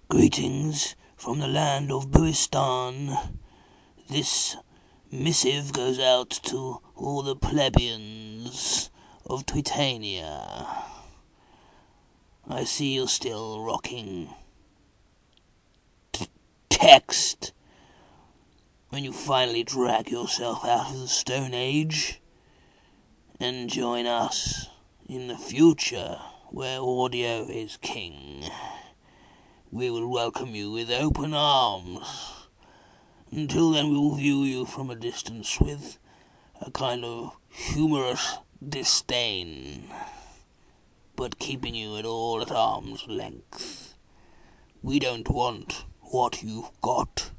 Greetings from the land of Buistan. This missive goes out to all the plebeians of Titania. I see you're still rocking text. When you finally drag yourself out of the Stone Age and join us in the future where audio is king, we will welcome you with open arms. Until then, we will view you from a distance with a kind of humorous disdain, but keeping you at arm's length. We don't want what you've got.